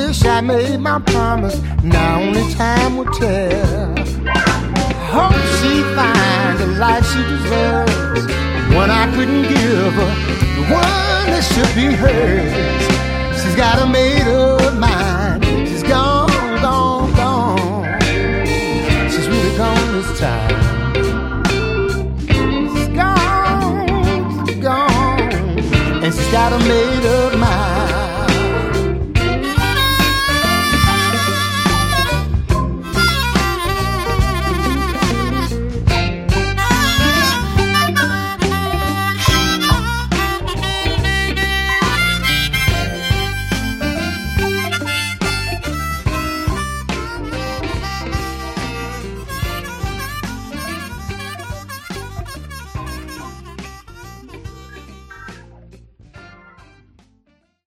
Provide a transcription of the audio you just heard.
wish I made my promise. Now only time will tell. Hope she finds the life she deserves, one I couldn't give her, the one that should be hers. She's got a made-up mind. She's gone, gone, gone. She's really gone this time. She's gone, gone, and she's got a made-up mind.